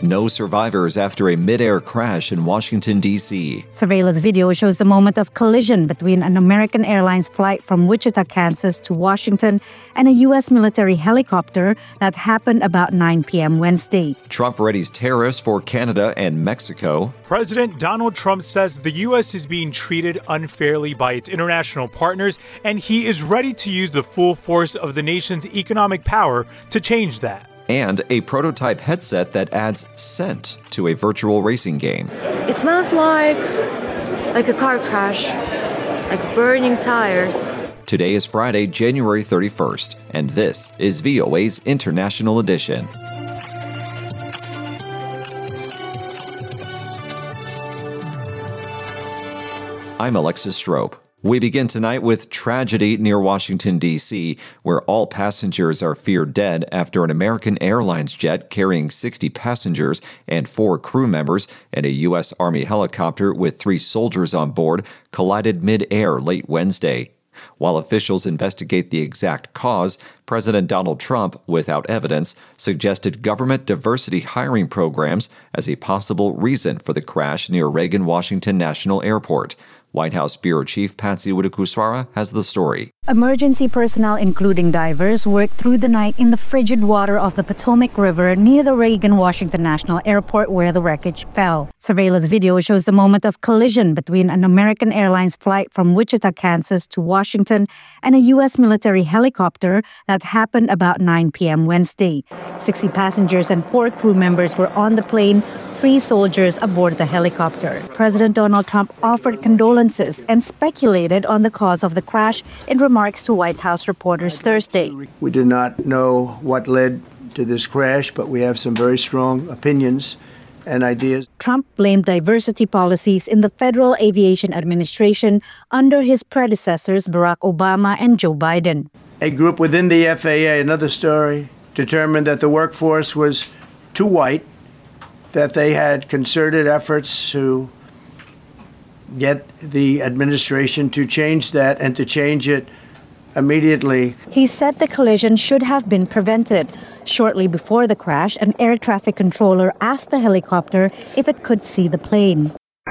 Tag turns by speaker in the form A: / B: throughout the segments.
A: No survivors after a mid-air crash in Washington, D.C.
B: Surveillance video shows the moment of collision between an American Airlines flight from Wichita, Kansas to Washington and a U.S. military helicopter that happened about 9 p.m. Wednesday.
A: Trump readies tariffs for Canada and Mexico.
C: President Donald Trump says the U.S. is being treated unfairly by its international partners, and he is ready to use the full force of the nation's economic power to change that.
A: And a prototype headset that adds scent to a virtual racing game.
D: It smells like a car crash, like burning tires.
A: Today is Friday, January 31st, and this is VOA's International Edition. I'm Alexis Strope. We begin tonight with tragedy near Washington, D.C., where all passengers are feared dead after an American Airlines jet carrying 60 passengers and 4 crew members and a U.S. Army helicopter with 3 soldiers on board collided mid-air late Wednesday. While officials investigate the exact cause, President Donald Trump, without evidence, suggested government diversity hiring programs as a possible reason for the crash near Reagan-Washington National Airport. White House Bureau Chief Patsy Widakuswara has the story.
B: Emergency personnel, including divers, worked through the night in the frigid water of the Potomac River near the Reagan-Washington National Airport where the wreckage fell. Surveillance video shows the moment of collision between an American Airlines flight from Wichita, Kansas to Washington and a U.S. military helicopter that happened about 9 p.m. Wednesday. 60 passengers and 4 crew members were on the plane, 3 soldiers aboard the helicopter. President Donald Trump offered condolences and speculated on the cause of the crash in remarks to White House reporters Thursday.
E: We do not know what led to this crash, but we have some very strong opinions and ideas.
B: Trump blamed diversity policies in the Federal Aviation Administration under his predecessors Barack Obama and Joe Biden.
E: A group within the FAA, another story, determined that the workforce was too white, that they had concerted efforts to get the administration to change that and to change it immediately.
B: He said the collision should have been prevented. Shortly before the crash, an air traffic controller asked the helicopter if it could see the plane.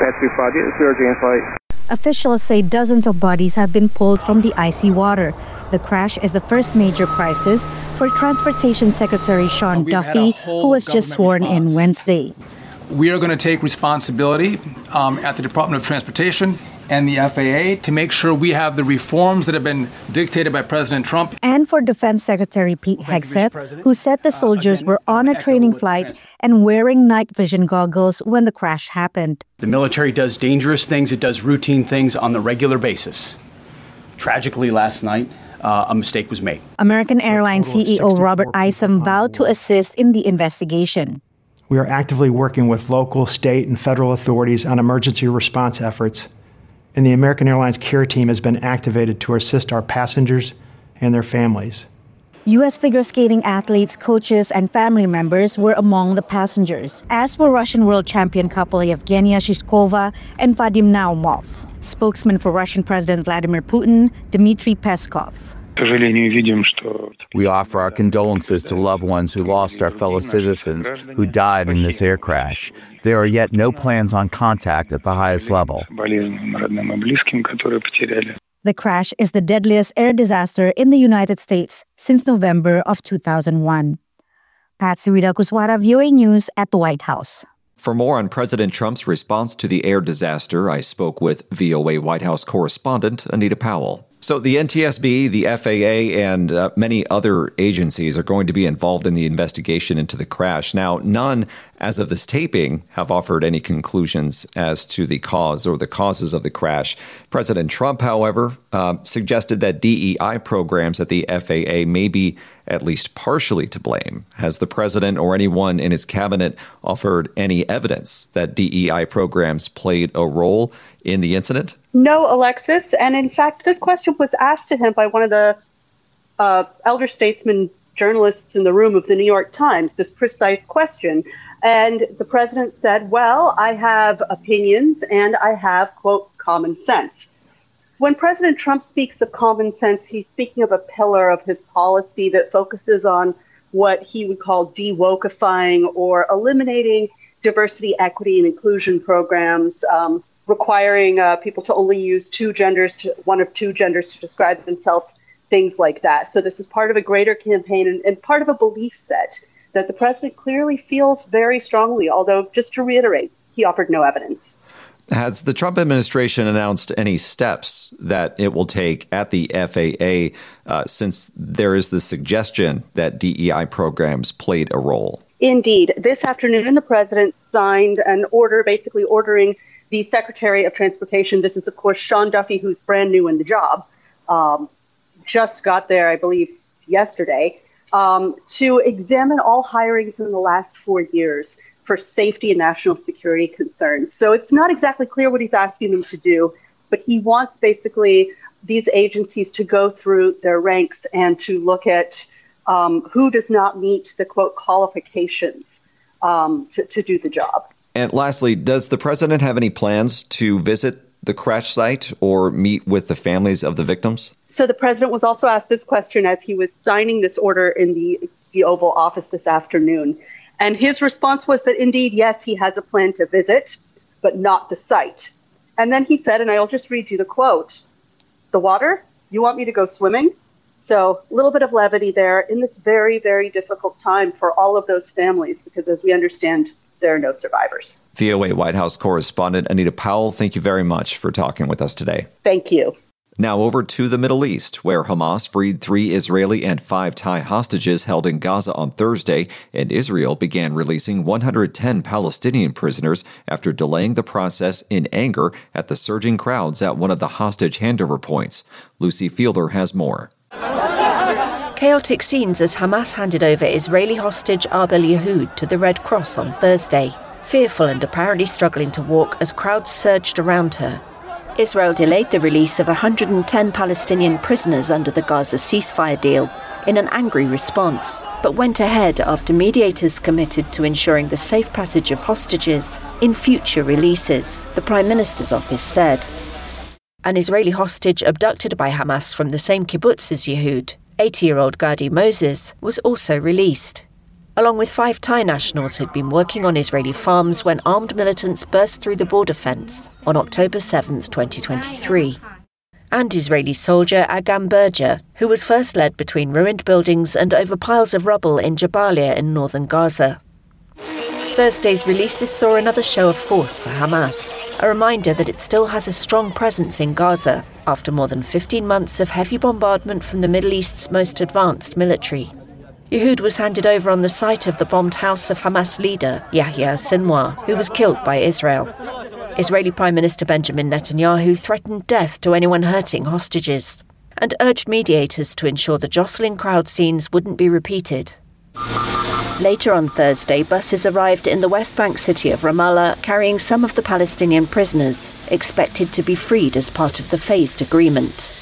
B: Officials say dozens of bodies have been pulled from the icy water. The crash is the first major crisis for Transportation Secretary Sean Duffy, who was just sworn in Wednesday.
F: We are going to take responsibility at the Department of Transportation and the FAA to make sure we have the reforms that have been dictated by President Trump.
B: And for Defense Secretary Pete Hegseth, who said the soldiers were on a training flight and wearing night vision goggles when the crash happened.
G: The military does dangerous things. It does routine things on the regular basis. Tragically, last night, a mistake was made.
B: American Airlines CEO Robert Isom vowed to assist in the investigation.
H: We are actively working with local, state, and federal authorities on emergency response efforts, and the American Airlines care team has been activated to assist our passengers and their families.
B: U.S. figure skating athletes, coaches, and family members were among the passengers, as were Russian world champion couple Yevgenia Shishkova and Vadim Naumov. Spokesman for Russian President Vladimir Putin, Dmitry Peskov.
I: We offer our condolences to loved ones who lost our fellow citizens who died in this air crash. There are yet no plans on contact at the highest level.
B: The crash is the deadliest air disaster in the United States since November of 2001. Patsy Widakuswara, VOA News at the White House.
A: For more on President Trump's response to the air disaster, I spoke with VOA White House correspondent Anita Powell. So the NTSB, the FAA, and many other agencies are going to be involved in the investigation into the crash. Now, none, as of this taping, have offered any conclusions as to the cause or the causes of the crash. President Trump, however, suggested that DEI programs at the FAA may be at least partially to blame. Has the president or anyone in his cabinet offered any evidence that DEI programs played a role in the incident?
J: No, Alexis. And in fact, this question was asked to him by one of the elder statesman journalists in the room of the New York Times, this precise question. And the president said, well, I have opinions and I have, quote, common sense. When President Trump speaks of common sense, he's speaking of a pillar of his policy that focuses on what he would call de-wokeifying or eliminating diversity, equity, and inclusion programs, requiring people to only use one of two genders to describe themselves, things like that. So this is part of a greater campaign and part of a belief set that the president clearly feels very strongly, although, just to reiterate, he offered no evidence.
A: Has the Trump administration announced any steps that it will take at the FAA since there is the suggestion that DEI programs played a role?
J: Indeed. This afternoon, the president signed an order basically ordering the Secretary of Transportation, this is, of course, Sean Duffy, who's brand new in the job, just got there, I believe, yesterday, to examine all hirings in the last 4 years for safety and national security concerns. So it's not exactly clear what he's asking them to do, but he wants basically these agencies to go through their ranks and to look at who does not meet the, quote, qualifications to do the job.
A: And lastly, does the president have any plans to visit the crash site or meet with the families of the victims?
J: So the president was also asked this question as he was signing this order in the Oval Office this afternoon. And his response was that indeed, yes, he has a plan to visit, but not the site. And then he said, and I'll just read you the quote, "The water? You want me to go swimming?" So a little bit of levity there in this very, very difficult time for all of those families, because as we understand, there are no survivors.
A: VOA White House correspondent Anita Powell, thank you very much for talking with us today.
J: Thank you.
A: Now over to the Middle East, where Hamas freed 3 Israeli and 5 Thai hostages held in Gaza on Thursday, and Israel began releasing 110 Palestinian prisoners after delaying the process in anger at the surging crowds at one of the hostage handover points. Lucy Fielder has more.
K: Chaotic scenes as Hamas handed over Israeli hostage Arbel Yahoud to the Red Cross on Thursday, fearful and apparently struggling to walk as crowds surged around her. Israel delayed the release of 110 Palestinian prisoners under the Gaza ceasefire deal in an angry response, but went ahead after mediators committed to ensuring the safe passage of hostages in future releases, the Prime Minister's office said. An Israeli hostage abducted by Hamas from the same kibbutz as Yahoud, 80-year-old Gadi Moses, was also released, along with 5 Thai nationals who'd been working on Israeli farms when armed militants burst through the border fence on October 7, 2023. And Israeli soldier Agam Berger, who was first led between ruined buildings and over piles of rubble in Jabalia in northern Gaza. Thursday's releases saw another show of force for Hamas, a reminder that it still has a strong presence in Gaza after more than 15 months of heavy bombardment from the Middle East's most advanced military. Yahoud was handed over on the site of the bombed house of Hamas leader Yahya Sinwar, who was killed by Israel. Israeli Prime Minister Benjamin Netanyahu threatened death to anyone hurting hostages and urged mediators to ensure the jostling crowd scenes wouldn't be repeated. Later on Thursday, buses arrived in the West Bank city of Ramallah carrying some of the Palestinian prisoners, expected to be freed as part of the phased agreement.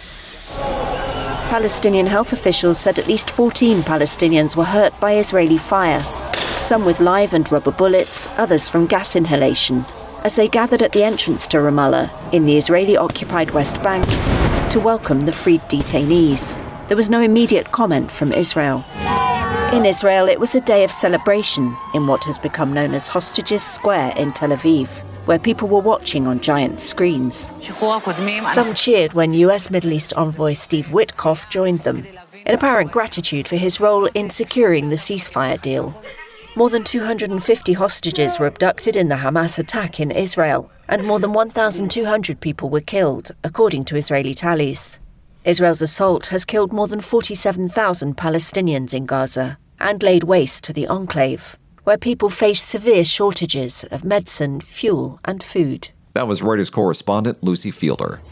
K: Palestinian health officials said at least 14 Palestinians were hurt by Israeli fire, some with live and rubber bullets, others from gas inhalation, as they gathered at the entrance to Ramallah in the Israeli-occupied West Bank to welcome the freed detainees. There was no immediate comment from Israel. In Israel, it was a day of celebration in what has become known as Hostages Square in Tel Aviv, where people were watching on giant screens. Some cheered when US Middle East envoy Steve Witkoff joined them, in apparent gratitude for his role in securing the ceasefire deal. More than 250 hostages were abducted in the Hamas attack in Israel, and more than 1,200 people were killed, according to Israeli tallies. Israel's assault has killed more than 47,000 Palestinians in Gaza and laid waste to the enclave, where people face severe shortages of medicine, fuel, and food.
A: That was Reuters correspondent Lucy Fielder.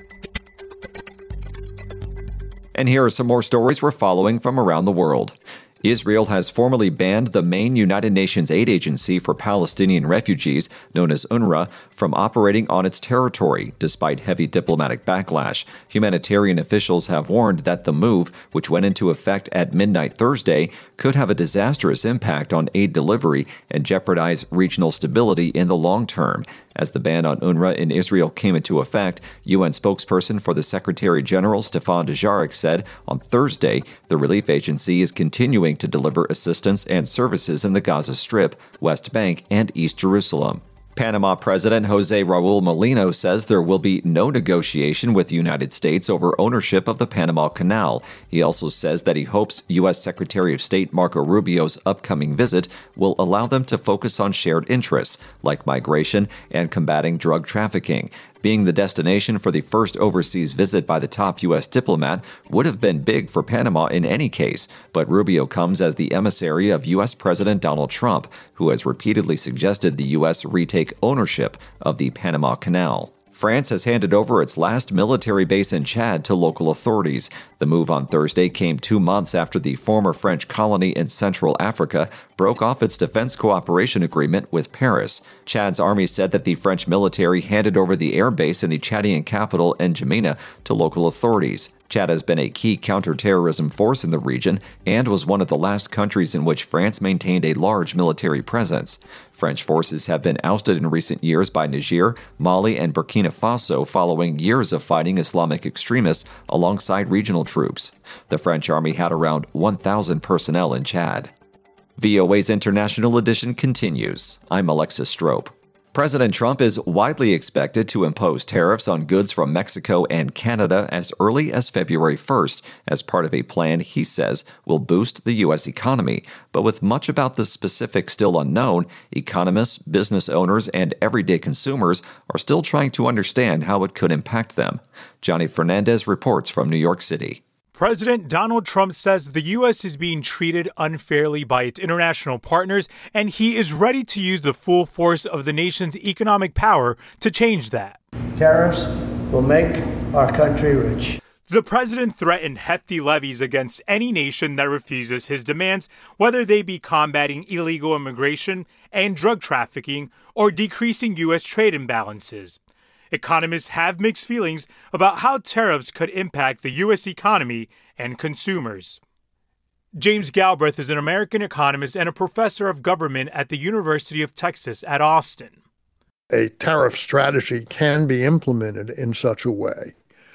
A: And here are some more stories we're following from around the world. Israel has formally banned the main United Nations aid agency for Palestinian refugees, known as UNRWA, from operating on its territory, despite heavy diplomatic backlash. Humanitarian officials have warned that the move, which went into effect at midnight Thursday, could have a disastrous impact on aid delivery and jeopardize regional stability in the long term. As the ban on UNRWA in Israel came into effect, UN spokesperson for the Secretary General Stefan Dujarric said on Thursday the relief agency is continuing to deliver assistance and services in the Gaza Strip, West Bank, and East Jerusalem. Panama President Jose Raul Molino says there will be no negotiation with the United States over ownership of the Panama Canal. He also says that he hopes U.S. Secretary of State Marco Rubio's upcoming visit will allow them to focus on shared interests, like migration and combating drug trafficking. Being the destination for the first overseas visit by the top U.S. diplomat would have been big for Panama in any case, but Rubio comes as the emissary of U.S. President Donald Trump, who has repeatedly suggested the U.S. retake ownership of the Panama Canal. France has handed over its last military base in Chad to local authorities. The move on Thursday came 2 months after the former French colony in Central Africa broke off its defense cooperation agreement with Paris. Chad's army said that the French military handed over the air base in the Chadian capital, N'Djamena, to local authorities. Chad has been a key counterterrorism force in the region and was one of the last countries in which France maintained a large military presence. French forces have been ousted in recent years by Niger, Mali, and Burkina Faso following years of fighting Islamic extremists alongside regional troops. The French army had around 1,000 personnel in Chad. VOA's International Edition continues. I'm Alexis Strope. President Trump is widely expected to impose tariffs on goods from Mexico and Canada as early as February 1st, as part of a plan he says will boost the U.S. economy. But with much about the specifics still unknown, economists, business owners, and everyday consumers are still trying to understand how it could impact them. Johnny Fernandez reports from New York City.
C: President Donald Trump says the U.S. is being treated unfairly by its international partners, and he is ready to use the full force of the nation's economic power to change that.
E: Tariffs will make our country rich.
C: The president threatened hefty levies against any nation that refuses his demands, whether they be combating illegal immigration and drug trafficking or decreasing U.S. trade imbalances. Economists have mixed feelings about how tariffs could impact the U.S. economy and consumers. James Galbraith is an American economist and a professor of government at the University of Texas at Austin.
L: A tariff strategy can be implemented in such a way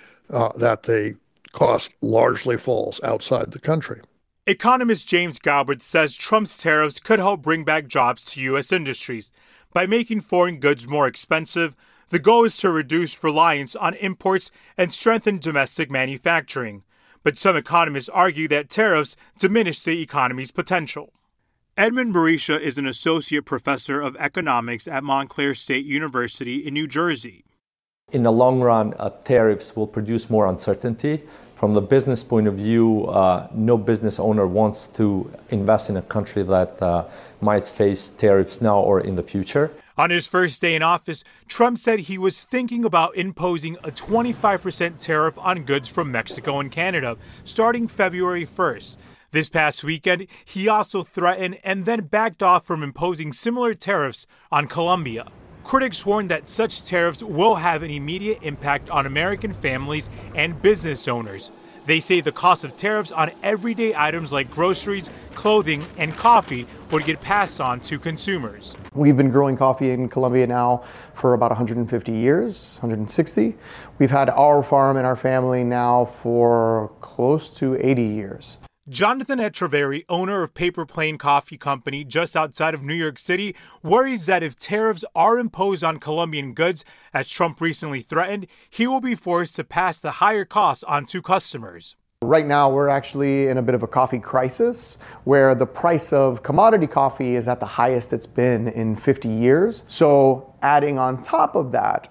L: that the cost largely falls outside the country.
C: Economist James Galbraith says Trump's tariffs could help bring back jobs to U.S. industries. By making foreign goods more expensive, the goal is to reduce reliance on imports and strengthen domestic manufacturing. But some economists argue that tariffs diminish the economy's potential. Edmund Barisha is an associate professor of economics at Montclair State University in New Jersey.
M: In the long run, tariffs will produce more uncertainty. From the business point of view, no business owner wants to invest in a country that might face tariffs now or in the future.
C: On his first day in office, Trump said he was thinking about imposing a 25% tariff on goods from Mexico and Canada, starting February 1st. This past weekend, he also threatened and then backed off from imposing similar tariffs on Colombia. Critics warn that such tariffs will have an immediate impact on American families and business owners. They say the cost of tariffs on everyday items like groceries, clothing, and coffee would get passed on to consumers.
N: We've been growing coffee in Colombia now for about 150 years, 160. We've had our farm in our family now for close to 80 years.
C: Jonathan Echeverry, owner of Paper Plane Coffee Company just outside of New York City, worries that if tariffs are imposed on Colombian goods, as Trump recently threatened, he will be forced to pass the higher costs on to customers.
N: Right now, we're actually in a bit of a coffee crisis where the price of commodity coffee is at the highest it's been in 50 years. So adding on top of that,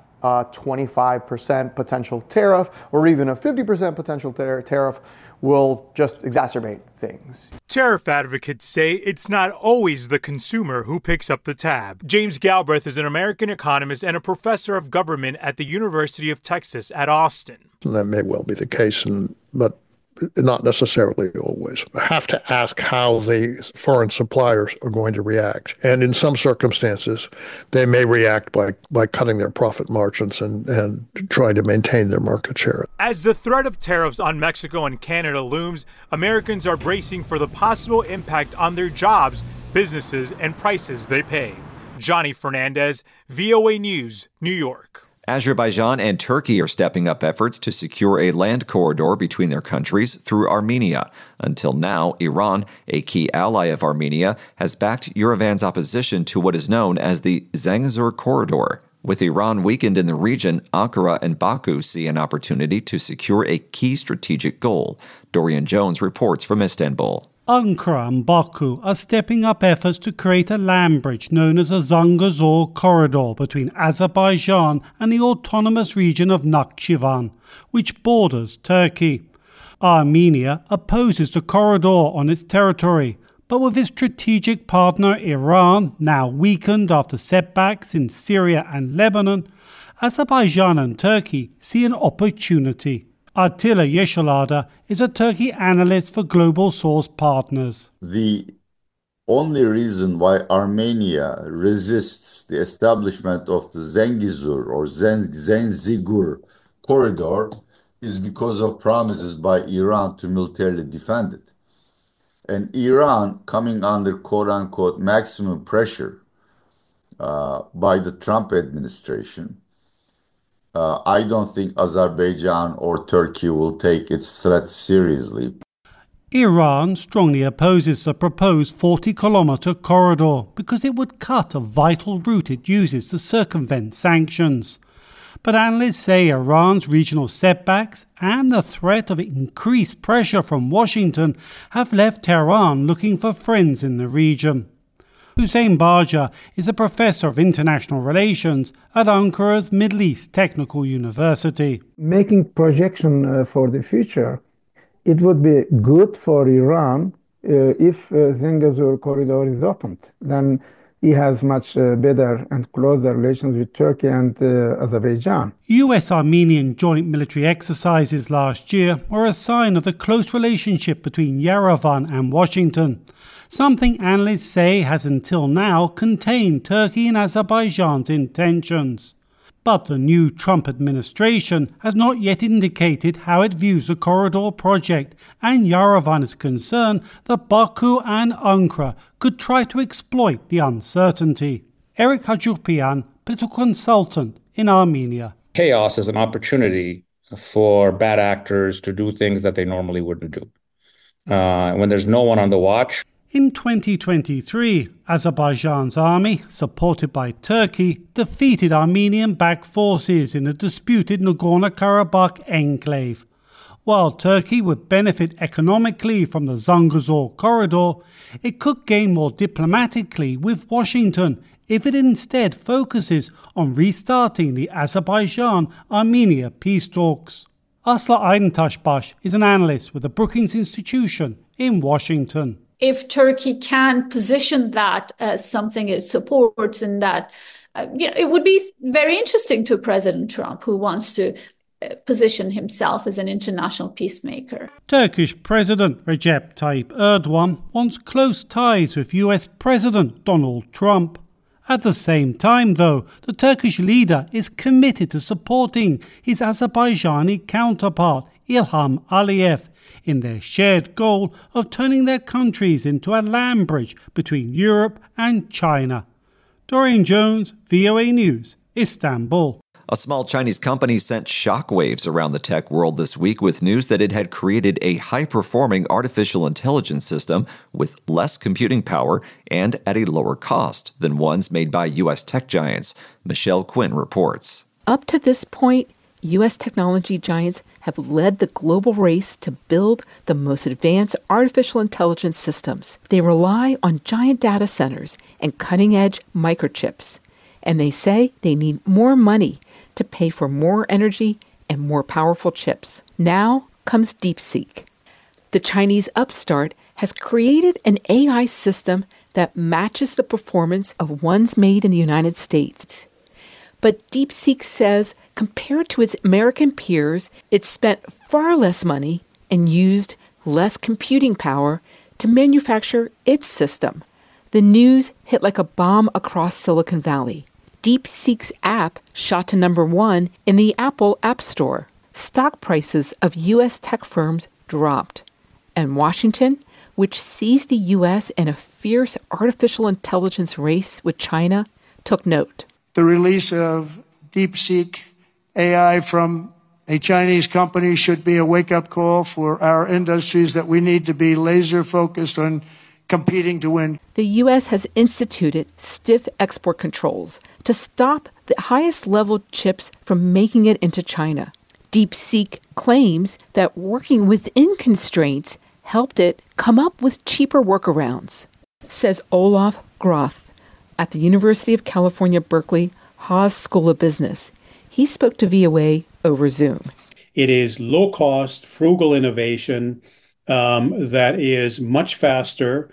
N: 25% potential tariff or even a 50% potential tariff will just exacerbate things.
C: Tariff advocates say it's not always the consumer who picks up the tab. James Galbraith is an American economist and a professor of government at the University of Texas at Austin.
L: And that may well be the case, but not necessarily always. Have to ask how the foreign suppliers are going to react. And in some circumstances, they may react by cutting their profit margins and trying to maintain their market share.
C: As the threat of tariffs on Mexico and Canada looms, Americans are bracing for the possible impact on their jobs, businesses, and prices they pay. Johnny Fernandez, VOA News, New York.
A: Azerbaijan and Turkey are stepping up efforts to secure a land corridor between their countries through Armenia. Until now, Iran, a key ally of Armenia, has backed Yerevan's opposition to what is known as the Zangezur Corridor. With Iran weakened in the region, Ankara and Baku see an opportunity to secure a key strategic goal. Dorian Jones reports from Istanbul.
O: Ankara and Baku are stepping up efforts to create a land bridge known as a Zangezur Corridor between Azerbaijan and the autonomous region of Nakhchivan, which borders Turkey. Armenia opposes the corridor on its territory, but with its strategic partner Iran now weakened after setbacks in Syria and Lebanon, Azerbaijan and Turkey see an opportunity. Attila Yeşilada is a Turkey analyst for Global Source Partners.
P: The only reason why Armenia resists the establishment of the Zangezur or Zanzigur corridor is because of promises by Iran to militarily defend it. And Iran, coming under quote-unquote maximum pressure by the Trump administration, I don't think Azerbaijan or Turkey will take its threat seriously.
O: Iran strongly opposes the proposed 40-kilometer corridor because it would cut a vital route it uses to circumvent sanctions. But analysts say Iran's regional setbacks and the threat of increased pressure from Washington have left Tehran looking for friends in the region. Hussein Baja is a professor of international relations at Ankara's Middle East Technical University.
Q: Making projection for the future, it would be good for Iran if Zangezur corridor is opened. Then he has much better and closer relations with Turkey and Azerbaijan.
O: US-Armenian joint military exercises last year were a sign of the close relationship between Yerevan and Washington, something analysts say has until now contained Turkey and Azerbaijan's intentions. But the new Trump administration has not yet indicated how it views the corridor project, and Yerevan is concerned that Baku and Ankara could try to exploit the uncertainty. Eric Hajurpian, political consultant in Armenia.
R: Chaos is an opportunity for bad actors to do things that they normally wouldn't do. When there's no one on the watch.
O: In 2023, Azerbaijan's army, supported by Turkey, defeated Armenian-backed forces in the disputed Nagorno-Karabakh enclave. While Turkey would benefit economically from the Zangezur corridor, it could gain more diplomatically with Washington if it instead focuses on restarting the Azerbaijan-Armenia peace talks. Asla Aydıntaşbaş is an analyst with the Brookings Institution in Washington.
S: If Turkey can position that as something it supports, and that it would be very interesting to President Trump, who wants to position himself as an international peacemaker.
O: Turkish President Recep Tayyip Erdogan wants close ties with US President Donald Trump. At the same time, though, the Turkish leader is committed to supporting his Azerbaijani counterpart, Ilham Aliyev, in their shared goal of turning their countries into a land bridge between Europe and China. Dorian Jones, VOA News, Istanbul.
A: A small Chinese company sent shockwaves around the tech world this week with news that it had created a high-performing artificial intelligence system with less computing power and at a lower cost than ones made by U.S. tech giants. Michelle Quinn reports.
T: Up to this point, U.S. technology giants have led the global race to build the most advanced artificial intelligence systems. They rely on giant data centers and cutting-edge microchips, and they say they need more money to pay for more energy and more powerful chips. Now comes DeepSeek. The Chinese upstart has created an AI system that matches the performance of ones made in the United States. But DeepSeek says compared to its American peers, it spent far less money and used less computing power to manufacture its system. The news hit like a bomb across Silicon Valley. DeepSeek's app shot to #1 in the Apple App Store. Stock prices of U.S. tech firms dropped. And Washington, which sees the U.S. in a fierce artificial intelligence race with China, took note.
E: The release of DeepSeek AI from a Chinese company should be a wake-up call for our industries that we need to be laser-focused on competing to win.
T: The U.S. has instituted stiff export controls to stop the highest-level chips from making it into China. DeepSeek claims that working within constraints helped it come up with cheaper workarounds, says Olaf Groth at the University of California, Berkeley Haas School of Business. He spoke to VOA over Zoom.
U: It is low-cost, frugal innovation that is much faster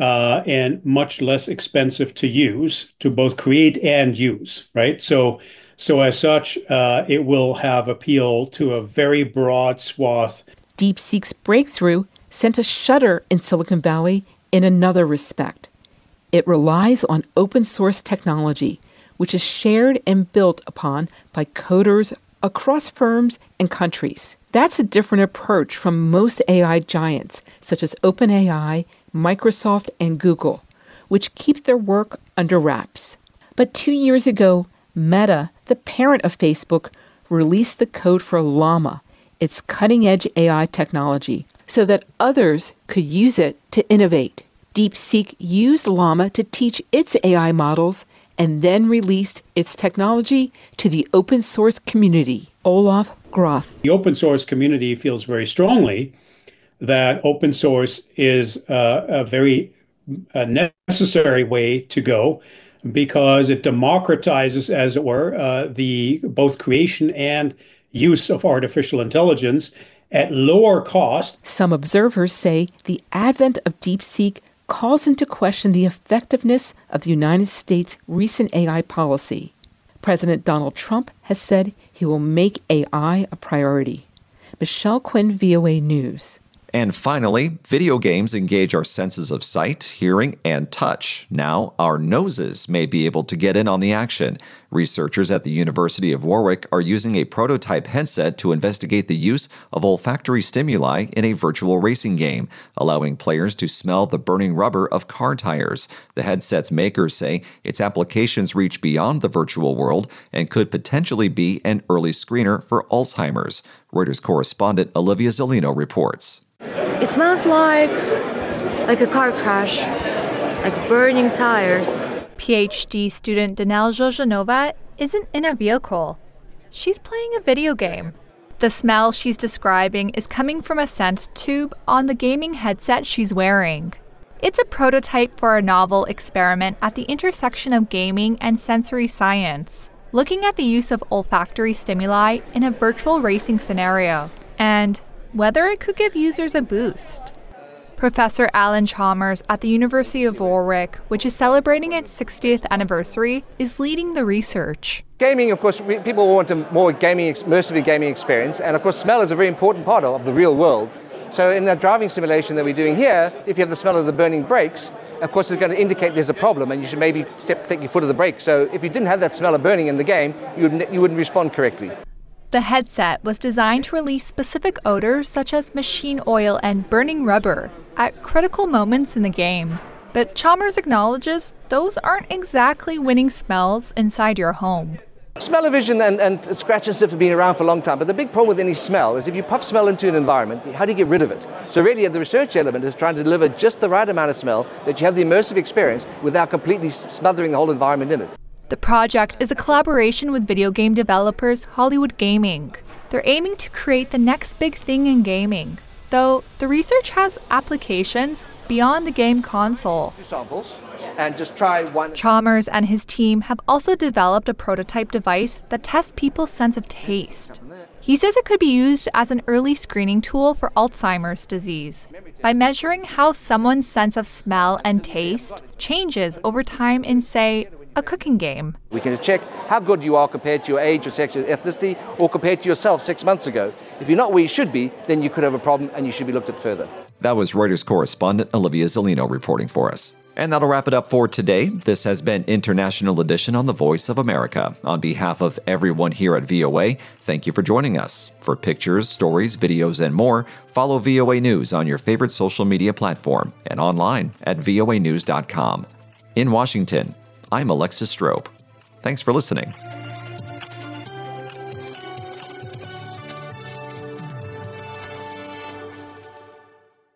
U: and much less expensive to use, to both create and use, right? So as such, it will have appeal to a very broad swath.
T: DeepSeek's breakthrough sent a shudder in Silicon Valley in another respect. It relies on open source technology, which is shared and built upon by coders across firms and countries. That's a different approach from most AI giants, such as OpenAI, Microsoft, and Google, which keep their work under wraps. But 2 years ago, Meta, the parent of Facebook, released the code for Llama, its cutting-edge AI technology, so that others could use it to innovate. DeepSeek used Llama to teach its AI models and then released its technology to the open source community. Olaf Groth.
U: The open source community feels very strongly that open source is a very necessary way to go because it democratizes, as it were, the both creation and use of artificial intelligence at lower cost.
T: Some observers say the advent of DeepSeek calls into question the effectiveness of the United States' recent AI policy. President Donald Trump has said he will make AI a priority. Michelle Quinn, VOA News.
A: And finally, video games engage our senses of sight, hearing, and touch. Now, our noses may be able to get in on the action. Researchers at the University of Warwick are using a prototype headset to investigate the use of olfactory stimuli in a virtual racing game, allowing players to smell the burning rubber of car tires. The headset's makers say its applications reach beyond the virtual world and could potentially be an early screener for Alzheimer's. Reuters correspondent Olivia Zolino reports.
D: It smells like a car crash, like burning tires.
V: PhD student Danelle Zhozhanova isn't in a vehicle. She's playing a video game. The smell she's describing is coming from a scent tube on the gaming headset she's wearing. It's a prototype for a novel experiment at the intersection of gaming and sensory science, looking at the use of olfactory stimuli in a virtual racing scenario, and whether it could give users a boost. Professor Alan Chalmers at the University of Warwick, which is celebrating its 60th anniversary, is leading the research.
W: Gaming, of course, people want a more immersive gaming experience, and of course smell is a very important part of the real world. So in that driving simulation that we're doing here, if you have the smell of the burning brakes, of course it's going to indicate there's a problem and you should maybe take your foot off the brake. So if you didn't have that smell of burning in the game, you wouldn't respond correctly.
V: The headset was designed to release specific odors such as machine oil and burning rubber at critical moments in the game. But Chalmers acknowledges those aren't exactly winning smells inside your home.
W: Smell-o-vision and scratch and sniff have been around for a long time, but the big problem with any smell is if you puff smell into an environment, how do you get rid of it? So really the research element is trying to deliver just the right amount of smell that you have the immersive experience without completely smothering the whole environment in it.
V: The project is a collaboration with video game developers Hollywood Gaming. They're aiming to create the next big thing in gaming, though the research has applications beyond the game console.
W: Samples and just try one.
V: Chalmers and his team have also developed a prototype device that tests people's sense of taste. He says it could be used as an early screening tool for Alzheimer's disease by measuring how someone's sense of smell and taste changes over time in, say, a cooking game.
W: We can check how good you are compared to your age or sexual ethnicity or compared to yourself 6 months ago. If you're not where you should be, then you could have a problem and you should be looked at further.
A: That was Reuters correspondent Olivia Zolino reporting for us. And that'll wrap it up for today. This has been International Edition on the Voice of America. On behalf of everyone here at VOA, thank you for joining us. For pictures, stories, videos, and more, follow VOA News on your favorite social media platform and online at voanews.com. In Washington, I'm Alexis Strope. Thanks for listening.